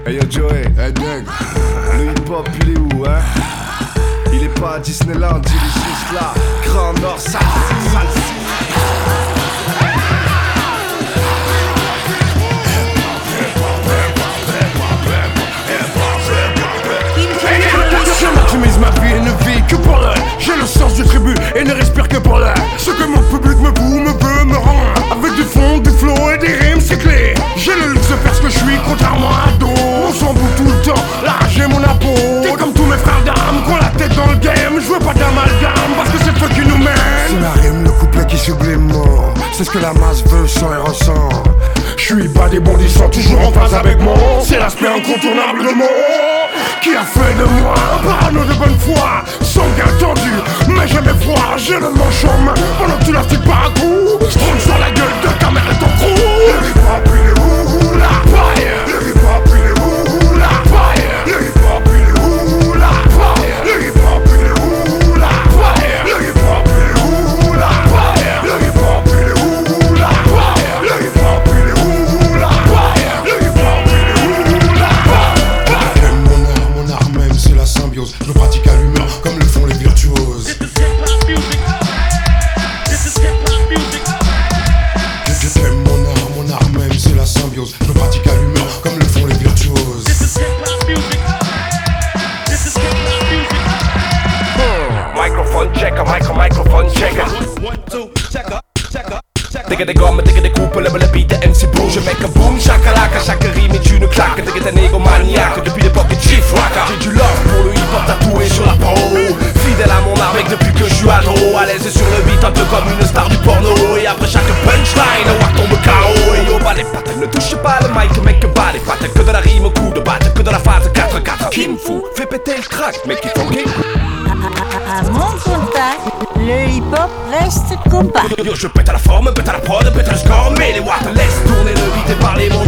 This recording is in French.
Hey yo Joey, hey nègre, le hip-hop il est où hein? Il est pas à Disneyland, il est juste là. Grand Nord, ça. Je maximise ma vie et ne vis que pour l'heure. J'ai le sens du tribut et ne respire que pour l'heure. Ce que mon public me voue, me veut, me rend. Avec du fond, du flow et des rimes, c'est clé. J'ai le luxe de faire ce que je suis, contrairement à d'autres. On s'en fout tout le temps, là j'ai mon apo. T'es comme tous mes frères d'armes, qu'on la tête dans le game. Je veux pas d'amalgame, parce que c'est le feu qui nous mène. C'est la rime, le couplet qui sublime. C'est ce que la masse veut, sent et ressent. Je suis pas des bondissants, toujours en phase avec moi. C'est l'aspect incontournable de mon qui a fait de moi un parano de bonne foi. Sanguin tendu, mais jamais froid. J'ai le manche en main pendant que tu l'astiques par un coup. J'trône sur la gueule de ta mère et ton crew. Le hip-hop il est où la fire. Le hip-hop il est où la fire. Le hip-hop il est où la fire. Le hip-hop il est où la fire. Le hip-hop il est où la fire. Le hip-hop il est où la fire. Le hip-hop il est où la fire. Le hip-hop il est où la fire. Mon art même c'est la symbiose. Je le pratique à l'humeur comme le font les virtuoses. J'aime mon art même c'est la symbiose. Je le pratique à l'humeur comme le font les virtuoses. Microphone checker, microphone checker. Digga des gommes, digga des coupes, le beat de MC Bro. Je mec un boom, chakalaka, chaque rime est une claque. Digga t'es négomaniaque, depuis l'époque de Chief Waka. J'ai du love pour le hip-hop tatoué sur la peau. Fidèle à mon art mec depuis que je suis ado. À l'aise sur le beat, un peu comme une star du porno. Et après chaque punchline, un wack tombe KO. Et yo, bah les pattes, ne touche pas le mic, mec, bah les pattes. Que de la rime, coup de batte, que de la phase 4-4. Qui me fout, fait péter le track, mec, il faut qu'il. À mon contact, le hip-hop reste combat. Yo, je pète à la forme, pète à la prod, pète à le score. Mais les watts, laisse tourner le beat et parler mon